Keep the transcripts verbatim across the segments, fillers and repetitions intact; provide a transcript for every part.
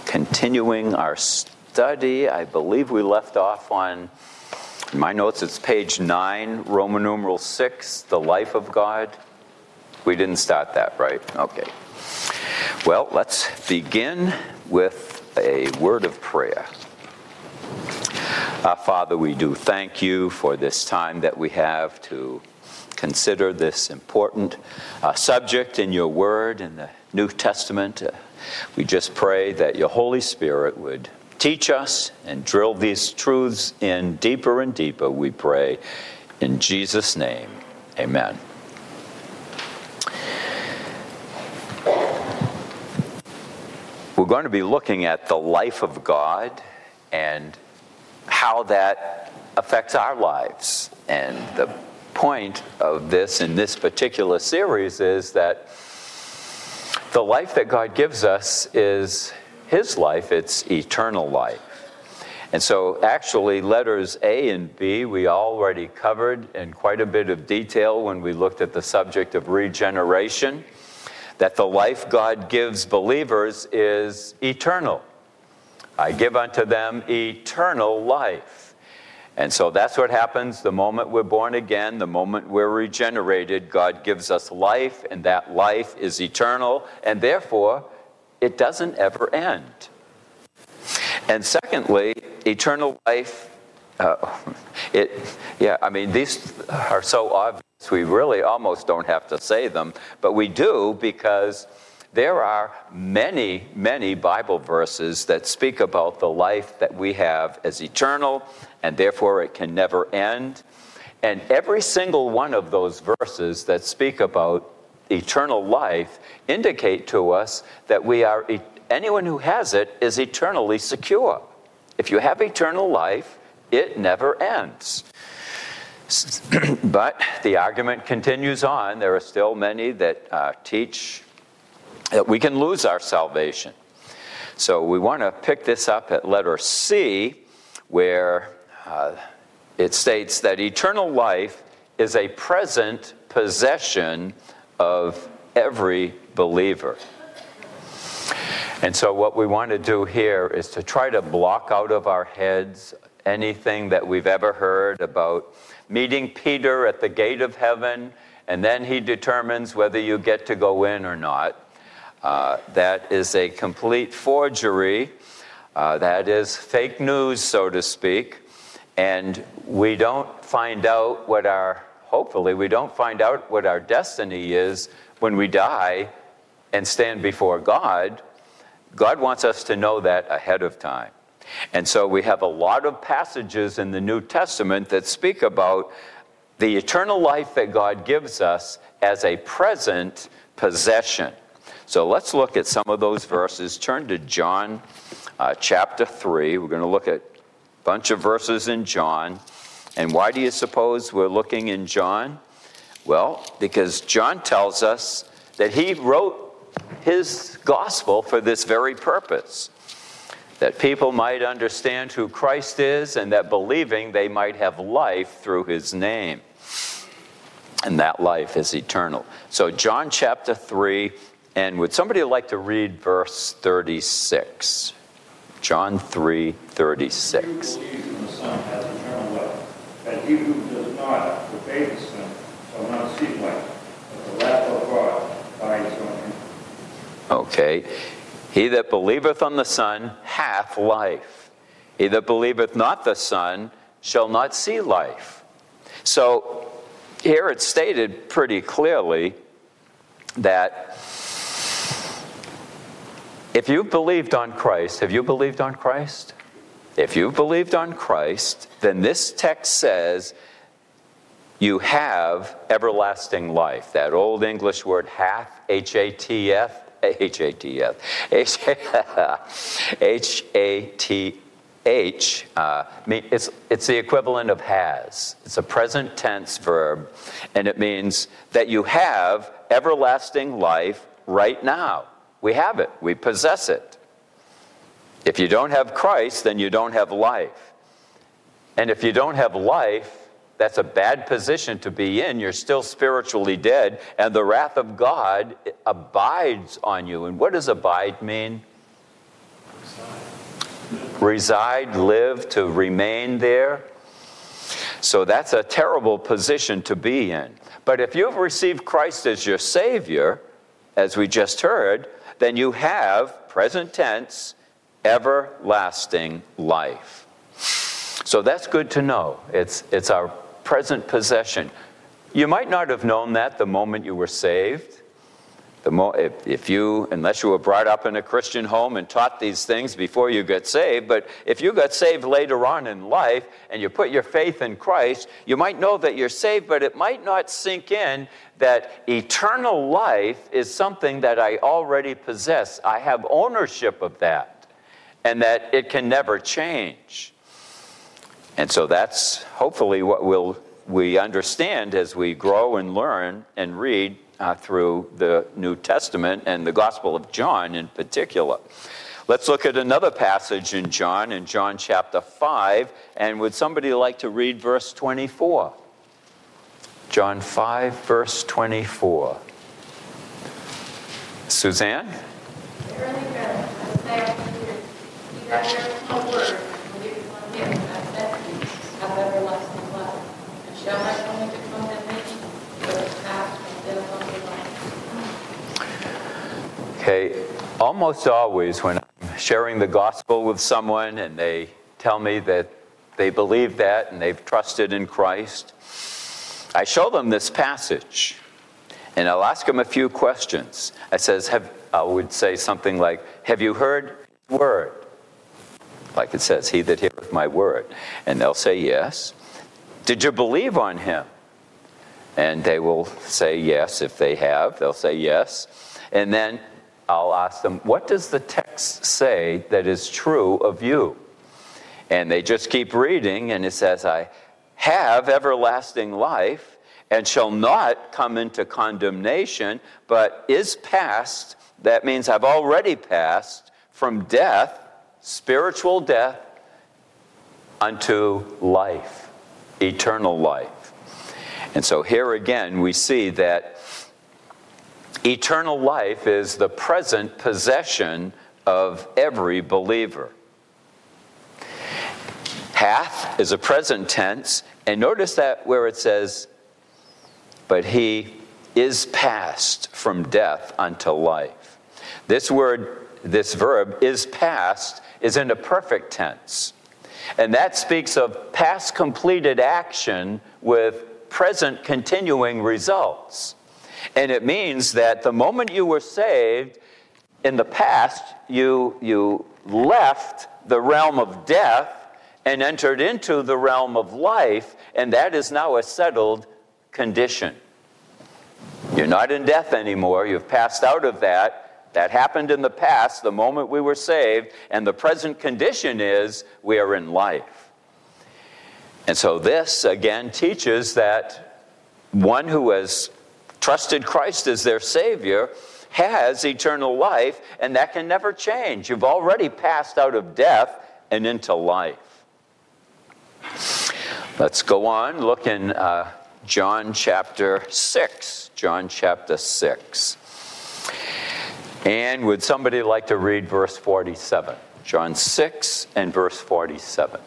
continuing our study. I believe we left off on, in my notes, it's page nine, Roman numeral six, the life of God. We didn't start that, right? Okay. Well, let's begin with a word of prayer. Uh, Father, we do thank you for this time that we have to consider this important uh, subject in your word in the New Testament. Uh, we just pray that your Holy Spirit would teach us and drill these truths in deeper and deeper, we pray. In Jesus' name, amen. We're going to be looking at the life of God and how that affects our lives. And the point of this in this particular series is that the life that God gives us is His life. It's eternal life. And so actually letters A and B we already covered in quite a bit of detail when we looked at the subject of regeneration, that the life God gives believers is eternal. I give unto them eternal life. And so that's what happens the moment we're born again, the moment we're regenerated. God gives us life, and that life is eternal, and therefore it doesn't ever end. And secondly, eternal life, uh, it, yeah, I mean, these are so obvious, we really almost don't have to say them, but we do because there are many, many Bible verses that speak about the life that we have as eternal, and therefore it can never end. And every single one of those verses that speak about eternal life indicate to us that we are, anyone who has it is eternally secure. If you have eternal life, it never ends. But the argument continues on. There are still many that uh, teach that we can lose our salvation. So we want to pick this up at letter C, where uh, it states that eternal life is a present possession of every believer. And so what we want to do here is to try to block out of our heads anything that we've ever heard about meeting Peter at the gate of heaven, and then he determines whether you get to go in or not. Uh, that is a complete forgery. Uh, that is fake news, so to speak. And we don't find out what our, hopefully, we don't find out what our destiny is when we die and stand before God. God wants us to know that ahead of time. And so we have a lot of passages in the New Testament that speak about the eternal life that God gives us as a present possession. So let's look at some of those verses. Turn to John uh, chapter three. We're going to look at a bunch of verses in John. And why do you suppose we're looking in John? Well, because John tells us that he wrote his gospel for this very purpose, that people might understand who Christ is, and that believing they might have life through his name. And that life is eternal. So John chapter three, and would somebody like to read verse thirty-six? John three, thirty-six. He who believes in the Son has eternal life, but he who does not obey the Son shall not see life, but the wrath of God abides on him. Okay. He that believeth on the Son hath life. He that believeth not the Son shall not see life. So here it's stated pretty clearly that if you've believed on Christ, have you believed on Christ? If you've believed on Christ, then this text says you have everlasting life. That old English word hath, H A T F, H A T F, H A T H, uh, it's, it's the equivalent of has. It's a present tense verb, and it means that you have everlasting life right now. We have it. We possess it. If you don't have Christ, then you don't have life. And if you don't have life, that's a bad position to be in. You're still spiritually dead, and the wrath of God abides on you. And what does abide mean? reside, live, to remain there. So that's a terrible position to be in. But if you've received Christ as your Savior, as we just heard, then you have, present tense, everlasting life. So that's good to know. It's, it's our present possession. You might not have known that the moment you were saved. The mo- if, if you, unless you were brought up in a Christian home and taught these things before you got saved, but if you got saved later on in life and you put your faith in Christ, you might know that you're saved, but it might not sink in that eternal life is something that I already possess. I have ownership of that, and that it can never change. And so that's hopefully what we'll, we understand as we grow and learn and read Uh, through the New Testament and the Gospel of John in particular. Let's look at another passage in John, in John chapter five, and would somebody like to read verse twenty-four? John five, verse twenty-four. Suzanne? Verily, verily, I say unto you, he that heareth my word and believeth on him that sent me hath everlasting life, and shall not come into condemnation, but is passed from death unto life. Okay, almost always when I'm sharing the gospel with someone and they tell me that they believe that and they've trusted in Christ, I show them this passage and I'll ask them a few questions. I says, have, I would say something like, have you heard his word? Like it says, he that heareth my word. And they'll say yes. Did you believe on him? And they will say yes. If they have, they'll say yes. And then I'll ask them, what does the text say that is true of you? And they just keep reading, and it says, I have everlasting life and shall not come into condemnation, but is passed. That means I've already passed from death, spiritual death, unto life, eternal life. And so here again we see that eternal life is the present possession of every believer. Hath is a present tense, and notice that where it says, but he is passed from death unto life. This word, this verb, is passed, is in a perfect tense. And that speaks of past completed action with present continuing results. And it means that the moment you were saved, in the past, you, you left the realm of death and entered into the realm of life, and that is now a settled condition. You're not in death anymore. You've passed out of that. That happened in the past, the moment we were saved, and the present condition is we are in life. And so this, again, teaches that one who has trusted Christ as their Savior has eternal life, and that can never change. You've already passed out of death and into life. Let's go on. Look in uh, John chapter six. John chapter six. And would somebody like to read verse forty-seven? John six and verse forty-seven.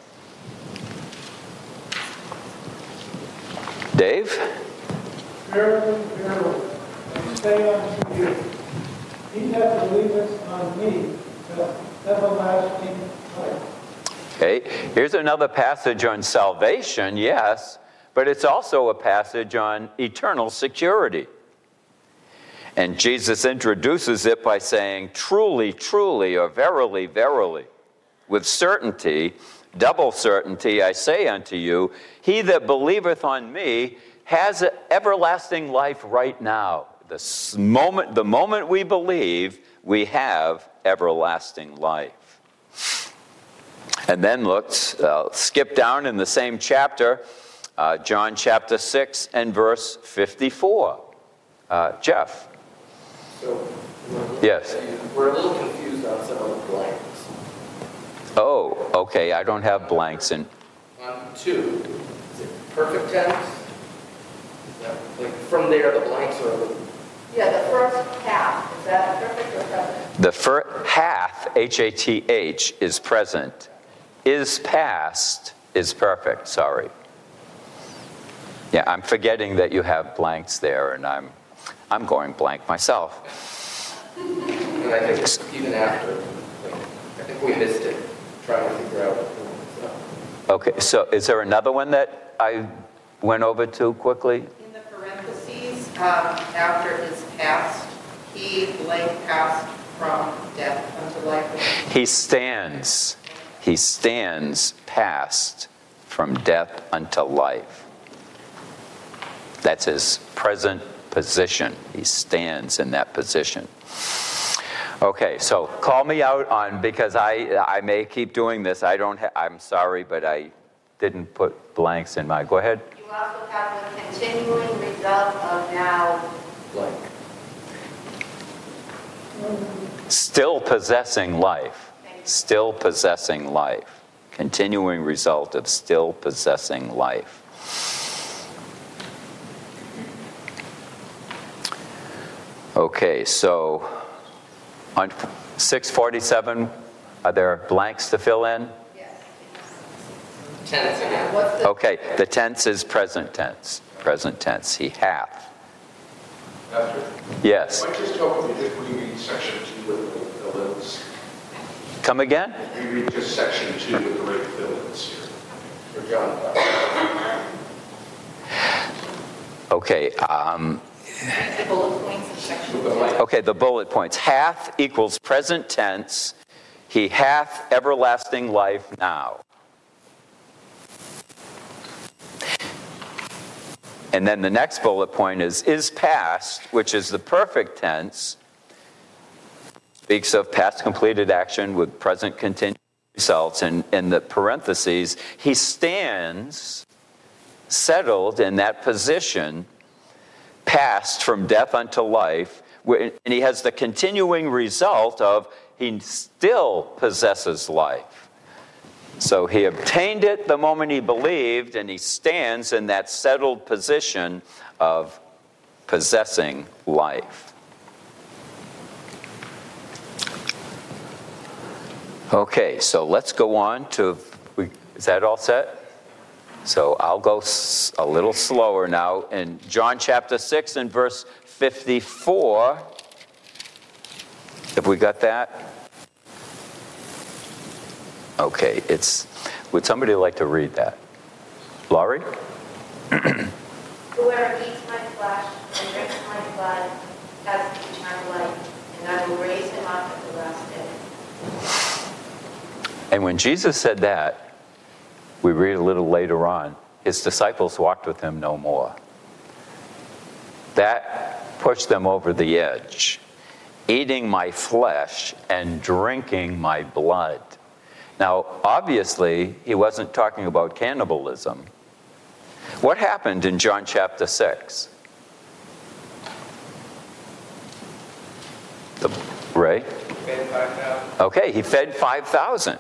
Dave? Verily, verily, I say unto you, he that believeth on me hath everlasting life. Okay, here's another passage on salvation, yes, but it's also a passage on eternal security. And Jesus introduces it by saying, truly, truly, or verily, verily, with certainty, double certainty, I say unto you, he that believeth on me has everlasting life right now. The moment, the moment we believe, we have everlasting life. And then look, uh, skip down in the same chapter, uh, John chapter six and verse fifty-four. Uh, Jeff? So, Yes. we're a little confused on some of the blanks. Oh, okay, I don't have blanks in. On two, is it perfect tense? Is that, like, from there, the blanks are a little Yeah, the first half, is that perfect or present? The first hath, H A T H, is present. Is past is perfect, sorry. Yeah, I'm forgetting that you have blanks there, and I'm I'm going blank myself. And I think even after, like, I think we missed it, trying to figure out what so. Okay, so is there another one that I went over to quickly? In the parentheses, um, after is past, he blank passed from death unto life. He stands. He stands past from death unto life. That's his present position. He stands in that position. Okay, so call me out on, because I I may keep doing this. I don't. Ha- I'm sorry, but I didn't put blanks in my. Go ahead. You also have the continuing result of now. Blank. Still possessing life. Still possessing life. Continuing result of still possessing life. Okay, so on six forty-seven, are there blanks to fill in? Yes. Tense again. What's the, Okay, the tense is present tense. Present tense. He hath. After, Yes. might just help me if we read section two with the fill-ins. Come again? We read just section two with the right fill-ins here. For John. Okay. Um, the bullet points in section two? okay, the bullet points. Hath equals present tense. He hath everlasting life now. And then the next bullet point is, is past, which is the perfect tense. Speaks of past completed action with present continued results. And in the parentheses, he stands settled in that position, past from death unto life, and he has the continuing result of he still possesses life. So he obtained it the moment he believed, and he stands in that settled position of possessing life. Okay, so let's go on to, is that all set? So I'll go a little slower now. In John chapter six and verse fifty-four, have we got that? Okay, it's, would somebody like to read that? Laurie? Whoever eats my flesh and drinks my blood has eternal life, and I will raise him up at the last day. And when Jesus said that, we read a little later on, his disciples walked with him no more. That pushed them over the edge. Eating my flesh and drinking my blood. Now, obviously, he wasn't talking about cannibalism. What happened in John chapter six? The, Ray? Fed five thousand. Okay, he fed five thousand.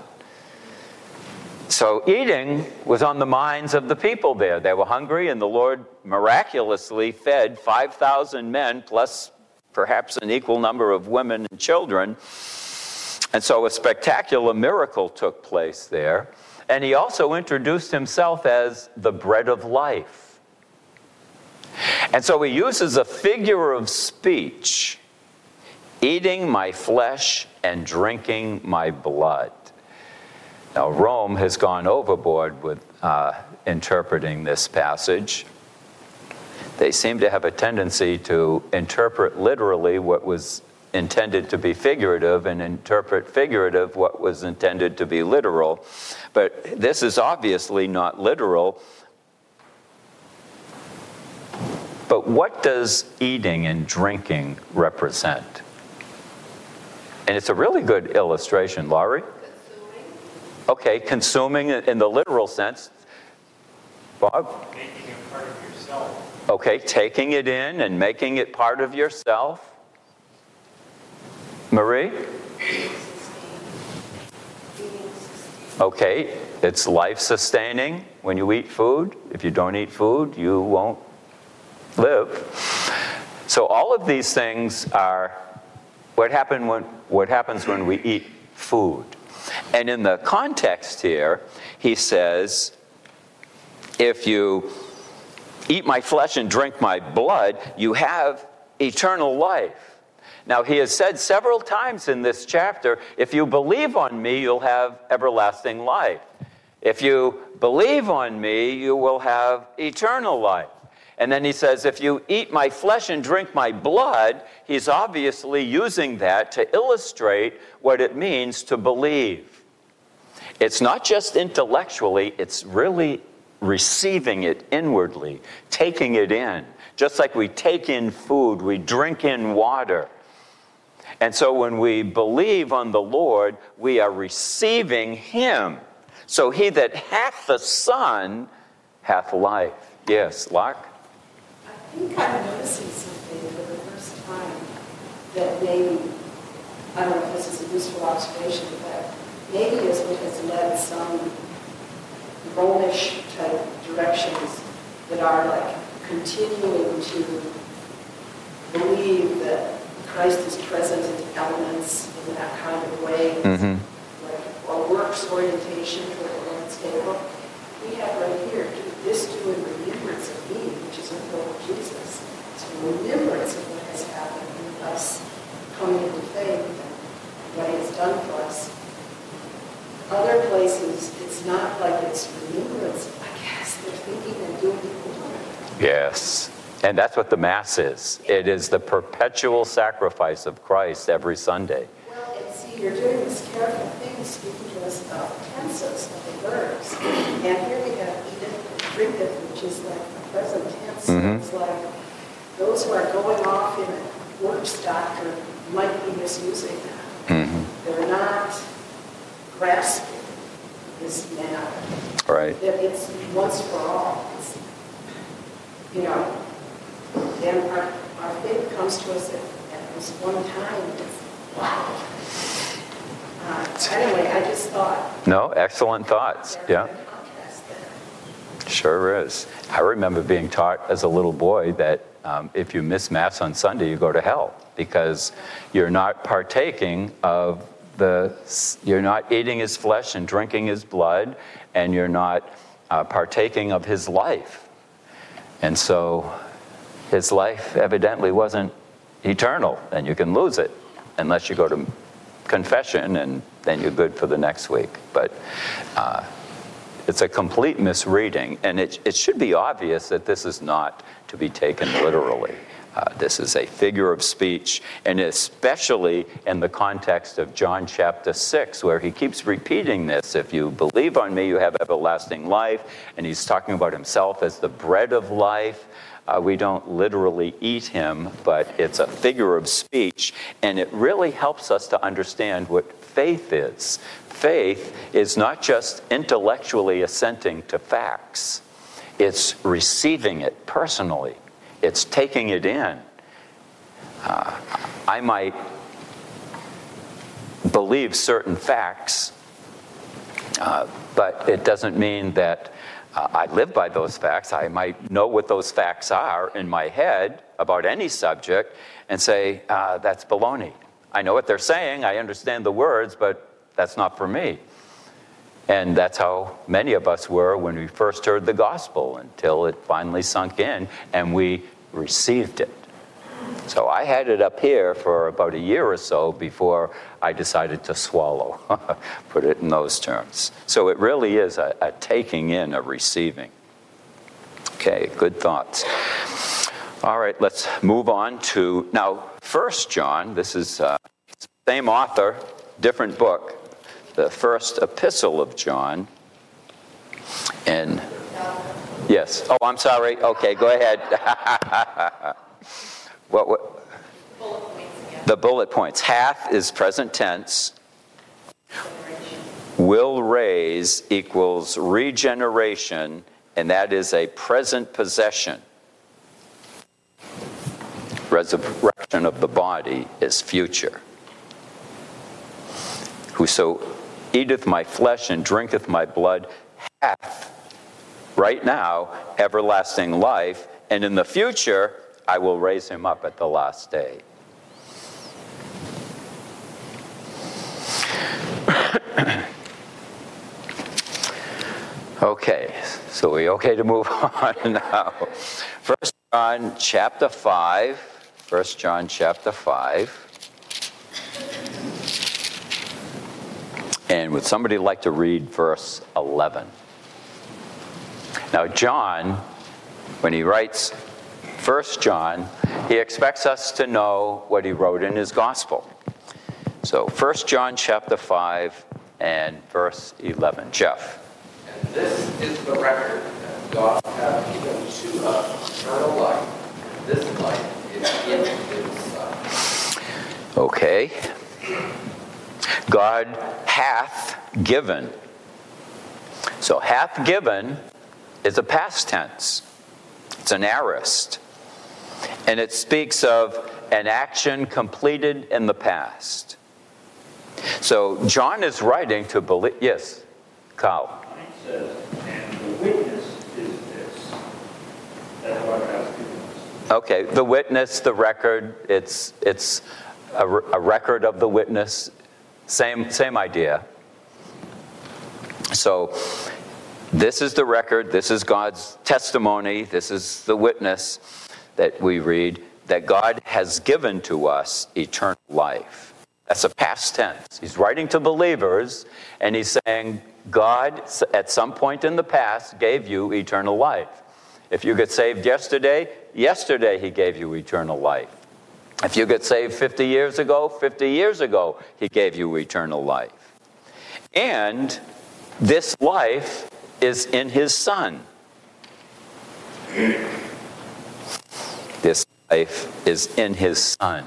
So eating was on the minds of the people there. They were hungry, and the Lord miraculously fed five thousand men, plus perhaps an equal number of women and children. And so a spectacular miracle took place there. And he also introduced himself as the bread of life. And so he uses a figure of speech, eating my flesh and drinking my blood. Now, Rome has gone overboard with uh, interpreting this passage. They seem to have a tendency to interpret literally what was intended to be figurative and interpret figurative what was intended to be literal. But this is obviously not literal. But what does eating and drinking represent? And it's a really good illustration, Laurie. Consuming. Okay, consuming in the literal sense. Bob? Making it part of yourself. Okay, taking it in and making it part of yourself. Marie? Okay, it's life-sustaining when you eat food. If you don't eat food, you won't live. So all of these things are what happen when what happens when we eat food. And in the context here, he says, if you eat my flesh and drink my blood, you have eternal life. Now, he has said several times in this chapter, if you believe on me, you'll have everlasting life. If you believe on me, you will have eternal life. And then he says, if you eat my flesh and drink my blood, he's obviously using that to illustrate what it means to believe. It's not just intellectually, it's really receiving it inwardly, taking it in. Just like we take in food, we drink in water. And so when we believe on the Lord, we are receiving him. So he that hath the Son hath life. Yes, Lark? I think I'm noticing something for the first time that maybe, I don't know if this is a useful observation, but maybe is what has led some Romish type directions that are like continuing to believe that Christ is present in elements in that kind of way, Mm-hmm. like a works orientation for the Lord's table. We have right here, do this do in remembrance of me, which is in the Lord Jesus. It's in remembrance of what has happened in us coming into faith and what he has done for us. Other places, it's not like it's remembrance. I guess they're thinking and doing equal time. Yes. And that's what the Mass is. It is the perpetual sacrifice of Christ every Sunday. Well, and see, you're doing this careful thing, speaking to us about tenses of the verbs. And here we have eateth and drinketh, which is like the present tense. Mm-hmm. It's like those who are going off in a works doctrine might be misusing that. Mm-hmm. They're not grasping this matter. Right. That it's once for all. It's, you know, and our, our faith comes to us at, at this one time. It's, wow. Uh, anyway, I just thought. No, excellent thoughts. Yeah. Sure is. I remember being taught as a little boy that um, if you miss Mass on Sunday, you go to hell because you're not partaking of the, you're not eating his flesh and drinking his blood, and you're not uh, partaking of his life. And so his life evidently wasn't eternal, and you can lose it unless you go to confession, and then you're good for the next week. But uh, it's a complete misreading, and it, it should be obvious that this is not to be taken literally. Uh, this is a figure of speech, and especially in the context of John chapter six, where he keeps repeating this. If you believe on me, you have everlasting life. And he's talking about himself as the bread of life. Uh, we don't literally eat him, but it's a figure of speech, and it really helps us to understand what faith is. Faith is not just intellectually assenting to facts. It's receiving it personally. It's taking it in. Uh, I might believe certain facts, uh, but it doesn't mean that uh, I live by those facts. I might know what those facts are in my head about any subject and say, uh, that's baloney. I know what they're saying, I understand the words, but that's not for me. And that's how many of us were when we first heard the gospel, until it finally sunk in and we received it. So I had it up here for about a year or so before I decided to swallow, put it in those terms. So it really is a, a taking in, a receiving. Okay, good thoughts. All right, let's move on to, now, First John. This is uh, same author, different book. The first epistle of John. And yes. Oh, I'm sorry. Okay, go ahead. what, what? Bullet points again. The bullet points. Hath is present tense. Will raise equals regeneration, and that is a present possession. Resurrection of the body is future. Whoso eateth my flesh and drinketh my blood hath, right now, everlasting life, and in the future, I will raise him up at the last day. Okay, so we okay to move on now? First John chapter five. First John chapter five. And would somebody like to read verse eleven? Now John, when he writes First John, he expects us to know what he wrote in his gospel. So First John chapter five and verse eleven. Jeff. And this is the record that God hath given to us eternal life. And this life is in his Son. Okay. God hath given. So hath given is a past tense. It's an aorist. And it speaks of an action completed in the past. So John is writing to believe. Yes, Carl. It says, and the witness is this. That's what has given us. Okay, the witness, the record, it's it's a, a record of the witness. Same same idea. So this is the record, this is God's testimony, this is the witness that we read, that God has given to us eternal life. That's a past tense. He's writing to believers, and he's saying, God, at some point in the past, gave you eternal life. If you get saved yesterday, yesterday he gave you eternal life. If you get saved fifty years ago, fifty years ago, he gave you eternal life. And this life is in his Son. This life is in his Son.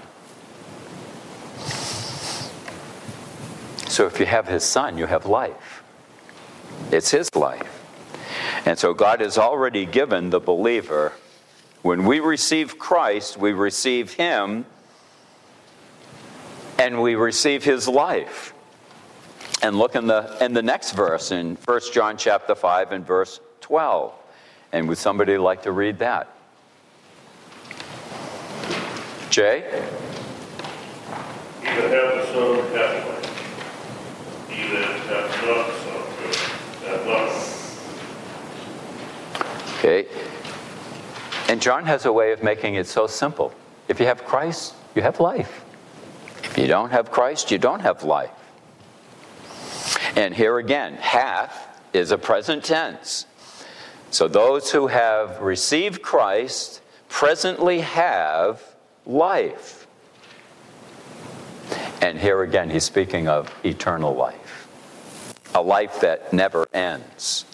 So if you have his Son, you have life. It's his life. And so God has already given the believer, when we receive Christ, we receive him and we receive his life. And look in the in the next verse in First John chapter five and verse twelve. And would somebody like to read that? Jay? He that hath the Son hath life. He that hath not the Son hath not life. Okay. And John has a way of making it so simple. If you have Christ, you have life. If you don't have Christ, you don't have life. And here again, hath is a present tense. So those who have received Christ presently have life. And here again, he's speaking of eternal life. A life that never ends.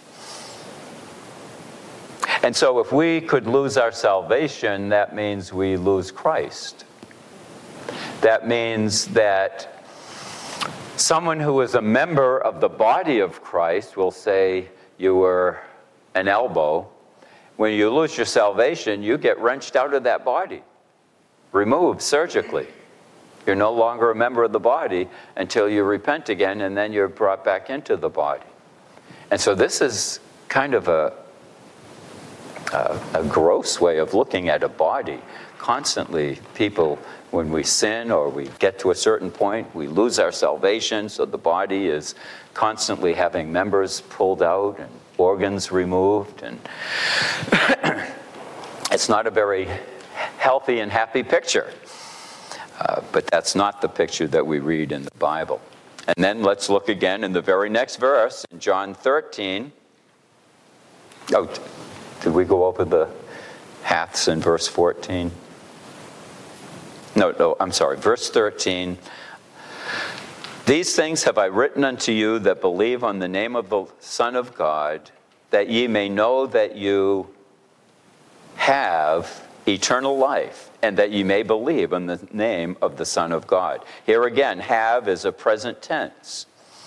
And so if we could lose our salvation, that means we lose Christ. That means that someone who is a member of the body of Christ will say you were an elbow. When you lose your salvation, you get wrenched out of that body, removed surgically. You're no longer a member of the body until you repent again, and then you're brought back into the body. And so this is kind of a A, a gross way of looking at a body. Constantly, people, when we sin or we get to a certain point, we lose our salvation, so the body is constantly having members pulled out and organs removed, and it's not a very healthy and happy picture. Uh, but that's not the picture that we read in the Bible. And then let's look again in the very next verse, in John thirteen. Oh, did we go over the haths in verse fourteen? No, no, I'm sorry. Verse thirteen. These things have I written unto you that believe on the name of the Son of God, that ye may know that you have eternal life, and that ye may believe in the name of the Son of God. Here again, have is a present tense.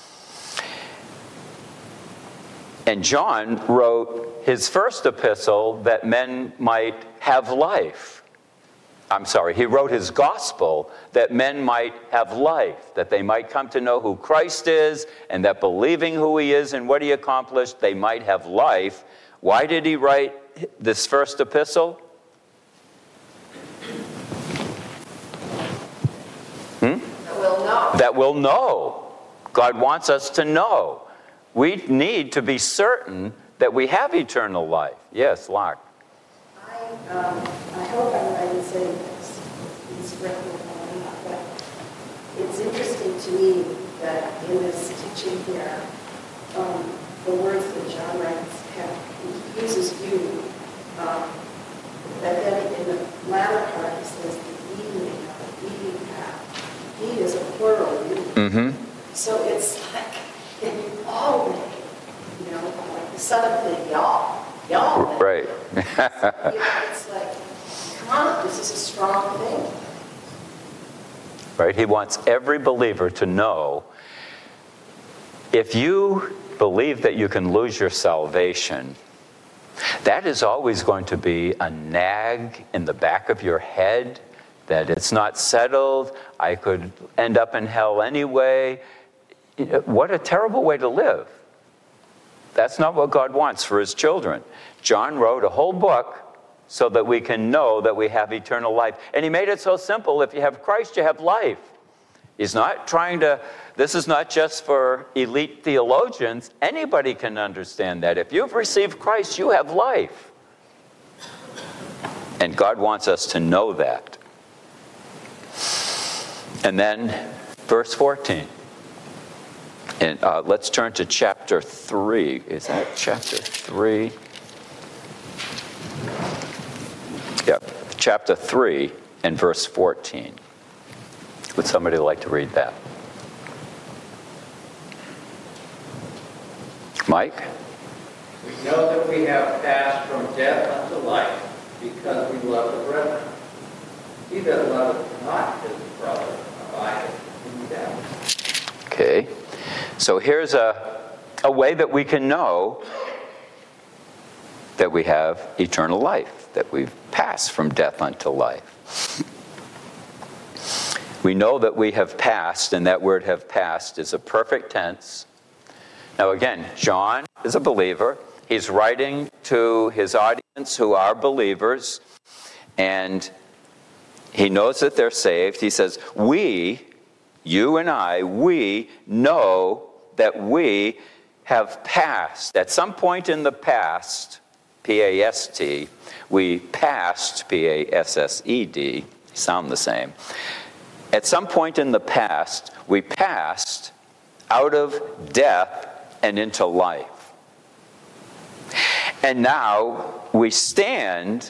And John wrote his first epistle that men might have life. I'm sorry, he wrote his gospel that men might have life, that they might come to know who Christ is, and that believing who he is and what he accomplished, they might have life. Why did he write this first epistle? that we'll know. God wants us to know. We need to be certain that we have eternal life. Yes, Lark. I, um, I hope I'm right in saying this. Please correct me if I'm not, but it's interesting to me that in this teaching here, um, the words that John writes have, he uses you, um, but then in the latter part he says the evening, the evening path. He is a plural you. Mm-hmm. So it's like, in all way, you know, like the son of the y'all, y'all. Right. You know, it's like, come on, this is a strong thing. Right? He wants every believer to know, if you believe that you can lose your salvation, that is always going to be a nag in the back of your head, that it's not settled, I could end up in hell anyway. What a terrible way to live. That's not what God wants for his children. John wrote a whole book so that we can know that we have eternal life. And he made it so simple. If you have Christ, you have life. He's not trying to, this is not just for elite theologians. Anybody can understand that. If you've received Christ, you have life. And God wants us to know that. And then verse fourteen. And uh, let's turn to chapter three. Is that chapter three? Yep, chapter three and verse fourteen. Would somebody like to read that? Mike? We know that we have passed from death unto life because we love the brethren. He that loveth not his brother abideth in death. Okay. So here's a, a way that we can know that we have eternal life, that we've passed from death unto life. We know that we have passed, and that word have passed is a perfect tense. Now again, John is a believer. He's writing to his audience who are believers, and he knows that they're saved. He says, we, you and I, we know that we have passed. At some point in the past, P A S T, we passed, P A S S E D, sound the same. At some point in the past, we passed out of death and into life. And now we stand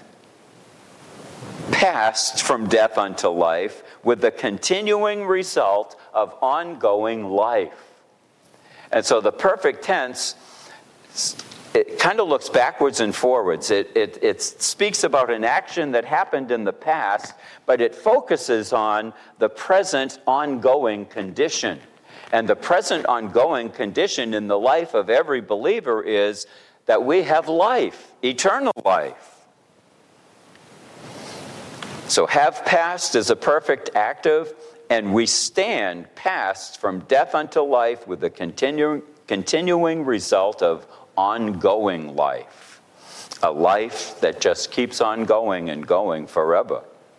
passed from death unto life with the continuing result of ongoing life. And so the perfect tense, it kind of looks backwards and forwards. It, it, it speaks about an action that happened in the past, but it focuses on the present ongoing condition. And the present ongoing condition in the life of every believer is that we have life, eternal life. So have passed is a perfect active, and we stand passed from death unto life with the continu- continuing result of ongoing life. A life that just keeps on going and going forever.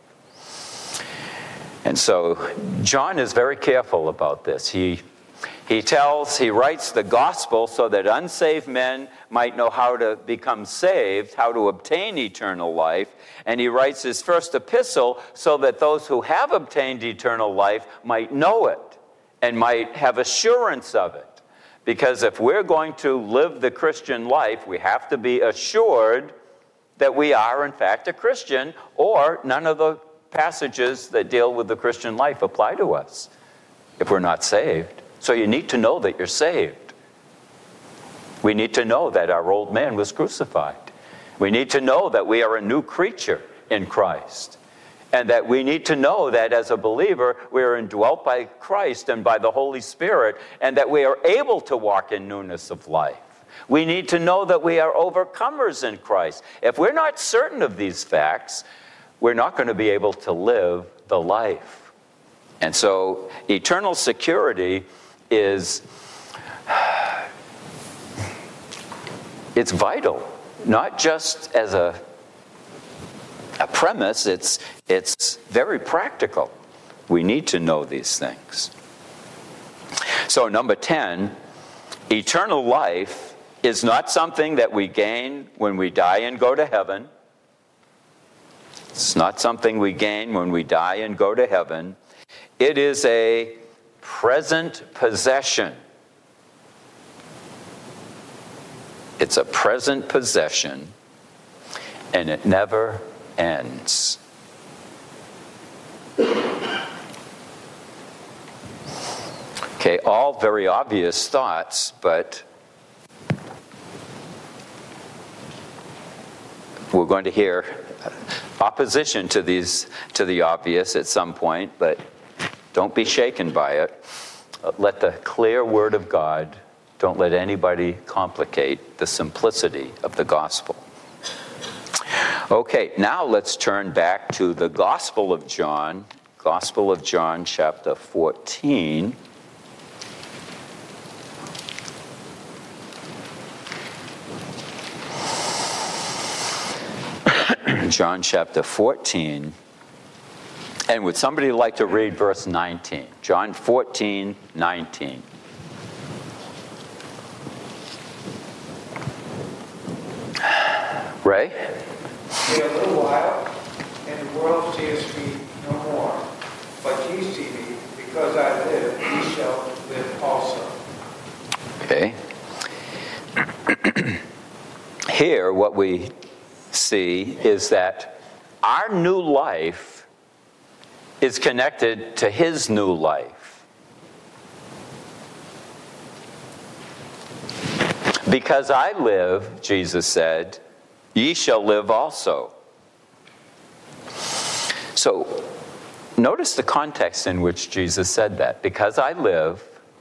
And so John is very careful about this. He He tells, he writes the gospel so that unsaved men might know how to become saved, how to obtain eternal life. And he writes his first epistle so that those who have obtained eternal life might know it and might have assurance of it. Because if we're going to live the Christian life, we have to be assured that we are in fact a Christian, or none of the passages that deal with the Christian life apply to us if we're not saved. So you need to know that you're saved. We need to know that our old man was crucified. We need to know that we are a new creature in Christ. And that we need to know that as a believer, we are indwelt by Christ and by the Holy Spirit, and that we are able to walk in newness of life. We need to know that we are overcomers in Christ. If we're not certain of these facts, we're not going to be able to live the life. And so eternal security is, it's vital, not just as a, a premise, it's, it's very practical. We need to know these things. So number ten, eternal life is not something that we gain when we die and go to heaven. It's not something we gain when we die and go to heaven. It is a present possession. It's a present possession, and it never ends. Okay, all very obvious thoughts, but we're going to hear opposition to these, to the obvious at some point, but don't be shaken by it. Let the clear Word of God, don't let anybody complicate the simplicity of the gospel. Okay, now let's turn back to the Gospel of John, Gospel of John, chapter fourteen. John chapter fourteen. And would somebody like to read verse nineteen? John fourteen, nineteen. Ray? Yet a little while, and the world seeth me no more. But ye see me, because I live, ye shall live also. Okay. Here, what we see is that our new life is connected to his new life. Because I live, Jesus said, ye shall live also. So, notice the context in which Jesus said that. Because I live,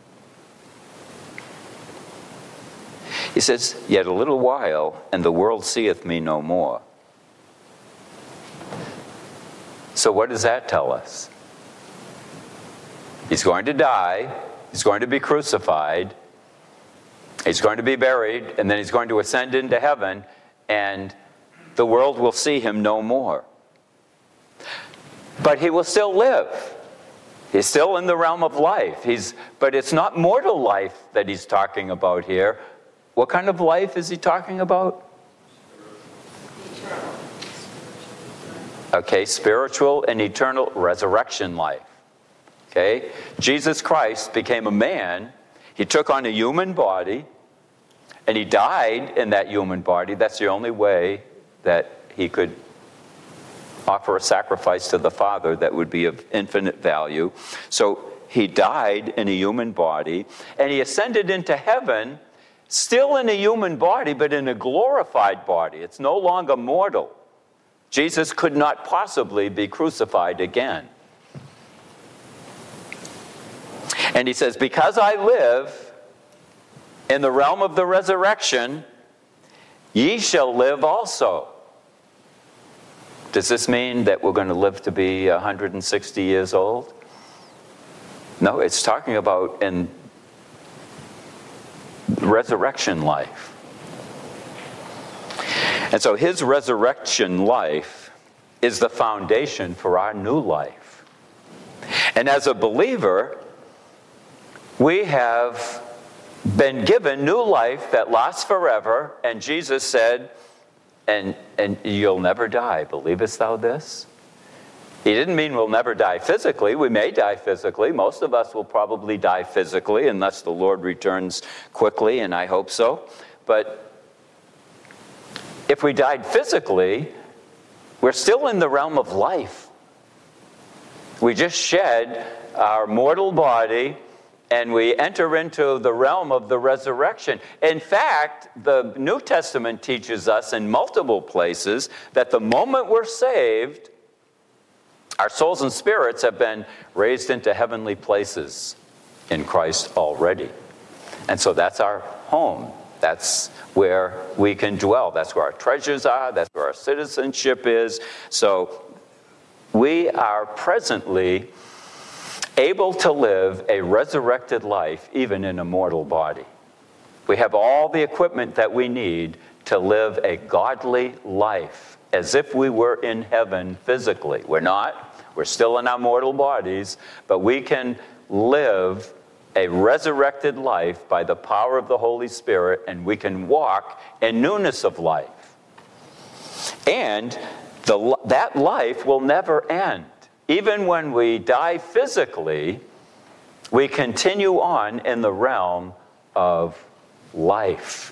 he says, yet a little while, and the world seeth me no more. So what does that tell us? He's going to die, he's going to be crucified, he's going to be buried, and then he's going to ascend into heaven, and the world will see him no more. But he will still live. He's still in the realm of life. He's, but it's not mortal life that he's talking about here. What kind of life is he talking about? Okay, spiritual and eternal resurrection life. Okay, Jesus Christ became a man. He took on a human body, and he died in that human body. That's the only way that he could offer a sacrifice to the Father that would be of infinite value. So he died in a human body, and he ascended into heaven, still in a human body, but in a glorified body. It's no longer mortal. Jesus could not possibly be crucified again. And he says, because I live in the realm of the resurrection, ye shall live also. Does this mean that we're going to live to be one hundred sixty years old? No, it's talking about in resurrection life. And so his resurrection life is the foundation for our new life. And as a believer, we have been given new life that lasts forever, and Jesus said, and, and you'll never die. Believest thou this? He didn't mean we'll never die physically. We may die physically. Most of us will probably die physically unless the Lord returns quickly, and I hope so. But if we died physically, we're still in the realm of life. We just shed our mortal body, and we enter into the realm of the resurrection. In fact, the New Testament teaches us in multiple places that the moment we're saved, our souls and spirits have been raised into heavenly places in Christ already. And so that's our home. That's where we can dwell. That's where our treasures are. That's where our citizenship is. So we are presently able to live a resurrected life even in a mortal body. We have all the equipment that we need to live a godly life as if we were in heaven physically. We're not. We're still in our mortal bodies, but we can live a resurrected life by the power of the Holy Spirit, and we can walk in newness of life. And the, that life will never end. Even when we die physically, we continue on in the realm of life.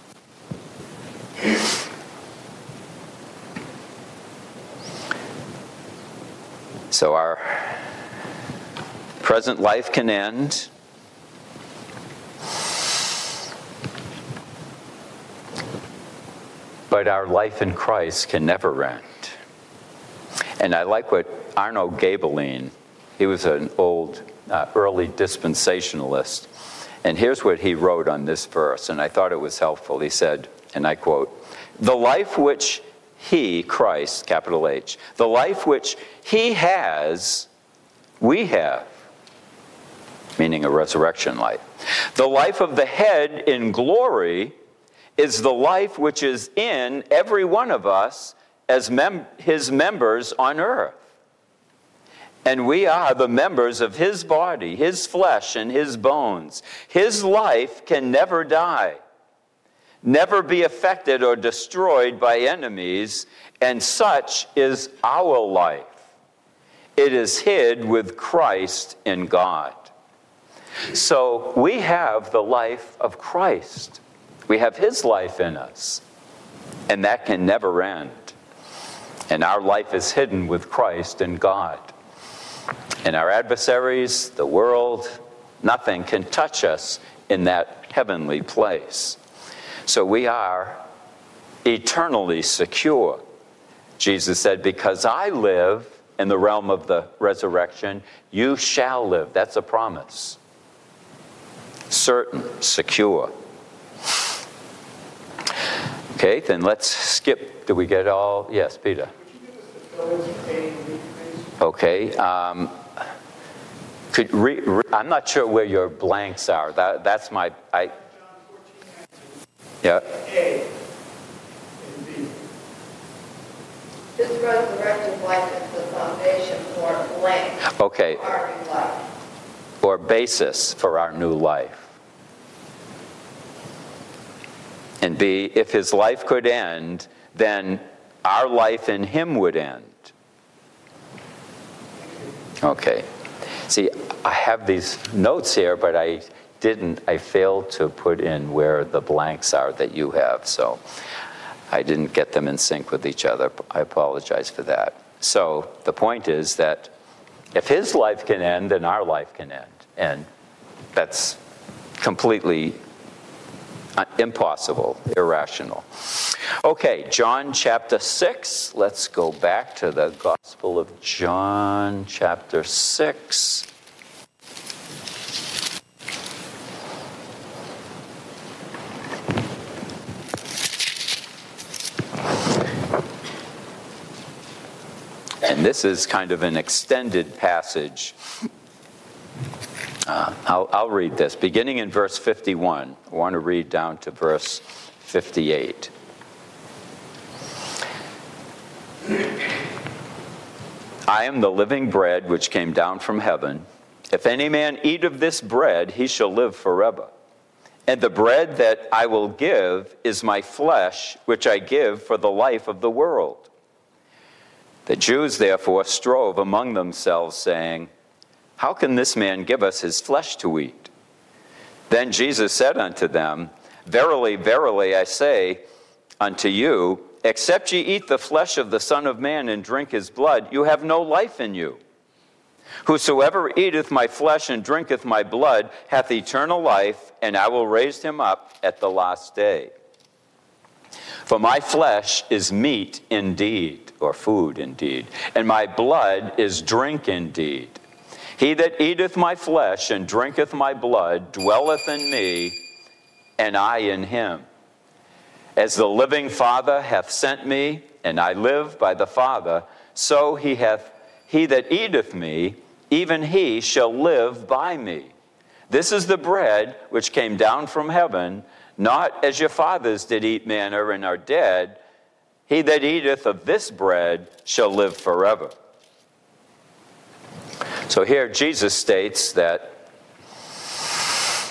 So our present life can end. But our life in Christ can never end. And I like what Arno Gaebelein, he was an old, uh, early dispensationalist, and here's what he wrote on this verse, and I thought it was helpful. He said, and I quote, "The life which he, Christ, capital H, the life which he has, we have," meaning a resurrection life. "The life of the head in glory is the life which is in every one of us as mem- his members on earth. And we are the members of his body, his flesh and his bones. His life can never die, never be affected or destroyed by enemies, and such is our life. It is hid with Christ in God." So we have the life of Christ. We have his life in us, and that can never end. And our life is hidden with Christ in God. And our adversaries, the world, nothing can touch us in that heavenly place. So we are eternally secure. Jesus said, "Because I live in the realm of the resurrection, you shall live." That's a promise. Certain, secure. Okay, then let's skip. Did we get all? Yes, Peter. Okay. Um, could re, re, I'm not sure where your blanks are. That, that's my. I. Yeah. A and B. His resurrected life is the foundation for blank. Okay. For our new life. Or basis for our new life. And B, if his life could end, then our life in him would end. Okay. See, I have these notes here, but I didn't, I failed to put in where the blanks are that you have, so I didn't get them in sync with each other. I apologize for that. So the point is that if his life can end, then our life can end. And that's completely impossible, irrational. Okay, John chapter six. Let's go back to the Gospel of John chapter six. And this is kind of an extended passage. Uh, I'll, I'll read this. Beginning in verse fifty-one, I want to read down to verse fifty-eight. "I am the living bread which came down from heaven. If any man eat of this bread, he shall live forever. And the bread that I will give is my flesh, which I give for the life of the world." The Jews therefore strove among themselves, saying, "How can this man give us his flesh to eat?" Then Jesus said unto them, "Verily, verily, I say unto you, except ye eat the flesh of the Son of Man and drink his blood, you have no life in you. Whosoever eateth my flesh and drinketh my blood hath eternal life, and I will raise him up at the last day. For my flesh is meat indeed," or food indeed, "and my blood is drink indeed. He that eateth my flesh and drinketh my blood dwelleth in me, and I in him. As the living Father hath sent me, and I live by the Father, so he hath he that eateth me, even he shall live by me. This is the bread which came down from heaven, not as your fathers did eat manna and are dead. He that eateth of this bread shall live forever." So here Jesus states that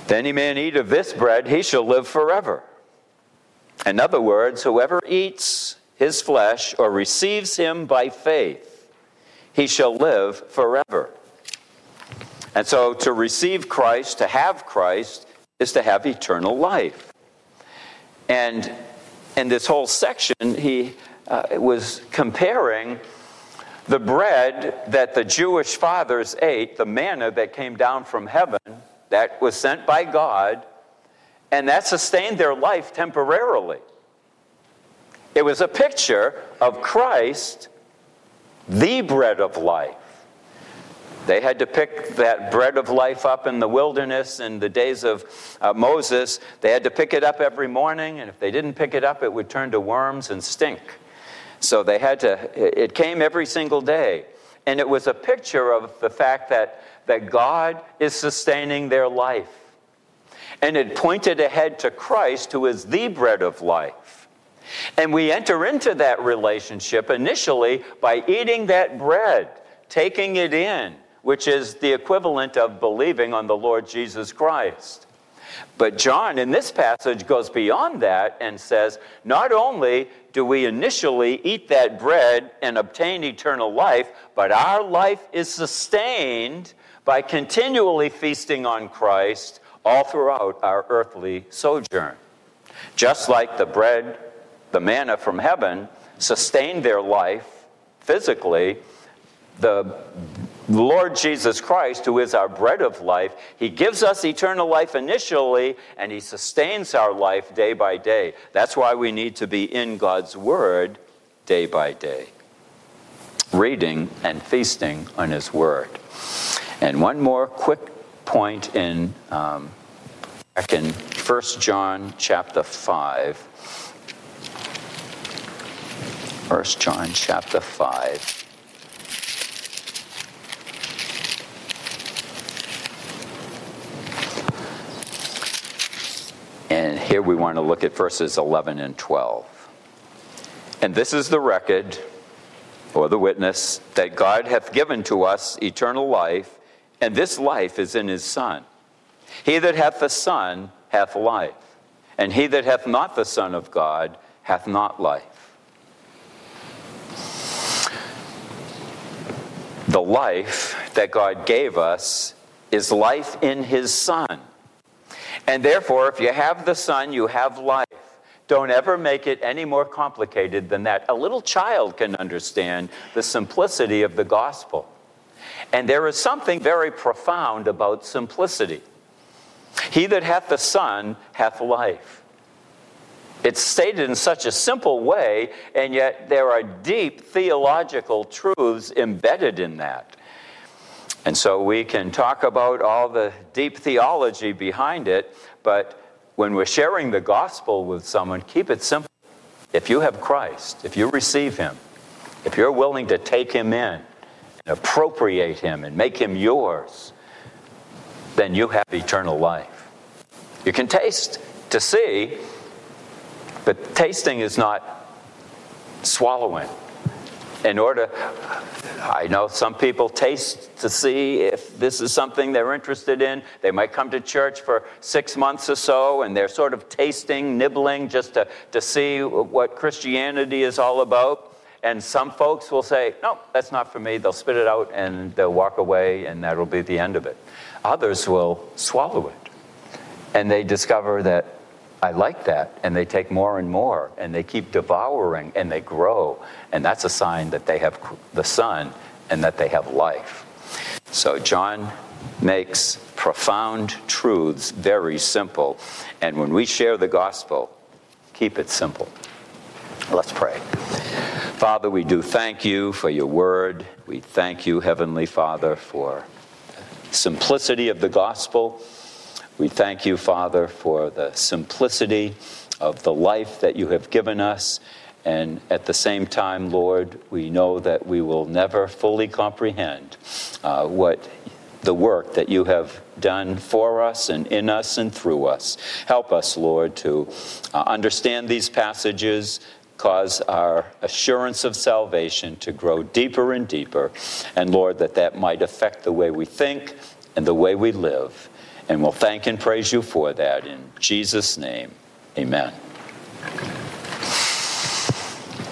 If any man eat of this bread, he shall live forever. In other words, whoever eats his flesh or receives him by faith, he shall live forever. And so to receive Christ, to have Christ, is to have eternal life. And in this whole section, he uh, was comparing the bread that the Jewish fathers ate, the manna that came down from heaven, that was sent by God, and that sustained their life temporarily. It was a picture of Christ, the bread of life. They had to pick that bread of life up in the wilderness in the days of uh, Moses. They had to pick it up every morning, and if they didn't pick it up, it would turn to worms and stink. So they had to, it came every single day. And it was a picture of the fact that, that God is sustaining their life. And it pointed ahead to Christ, who is the bread of life. And we enter into that relationship initially by eating that bread, taking it in, which is the equivalent of believing on the Lord Jesus Christ. But John, in this passage, goes beyond that and says, not only do we initially eat that bread and obtain eternal life, but our life is sustained by continually feasting on Christ all throughout our earthly sojourn. Just like the bread, the manna from heaven, sustained their life physically, the Lord Jesus Christ, who is our bread of life, he gives us eternal life initially, and he sustains our life day by day. That's why we need to be in God's Word day by day, reading and feasting on his Word. And one more quick point in um, back in First John chapter five. First John chapter five. And here we want to look at verses eleven and twelve. And this is the record, or the witness, that God hath given to us eternal life, and this life is in his Son. He that hath the Son hath life, and he that hath not the Son of God hath not life. The life that God gave us is life in his Son. And therefore, if you have the Son, you have life. Don't ever make it any more complicated than that. A little child can understand the simplicity of the gospel. And there is something very profound about simplicity. He that hath the Son hath life. It's stated in such a simple way, and yet there are deep theological truths embedded in that. And so we can talk about all the deep theology behind it, but when we're sharing the gospel with someone, keep it simple. If you have Christ, if you receive him, if you're willing to take him in and appropriate him and make him yours, then you have eternal life. You can taste to see, but tasting is not swallowing. In order, I know some people taste to see if this is something they're interested in. They might come to church for six months or so, and they're sort of tasting, nibbling, just to, to see what Christianity is all about. And some folks will say, no, that's not for me. They'll spit it out, and they'll walk away, and that'll be the end of it. Others will swallow it, and they discover that I like that, and they take more and more, and they keep devouring, and they grow, and that's a sign that they have the Son and that they have life. So John makes profound truths very simple, and when we share the gospel, keep it simple. Let's pray. Father, we do thank you for your word. We thank you, Heavenly Father, for the simplicity of the gospel. We thank you, Father, for the simplicity of the life that you have given us. And at the same time, Lord, we know that we will never fully comprehend uh, what the work that you have done for us and in us and through us. Help us, Lord, to uh, understand these passages, cause our assurance of salvation to grow deeper and deeper. And Lord, that that might affect the way we think and the way we live. And we'll thank and praise you for that. In Jesus' name, amen.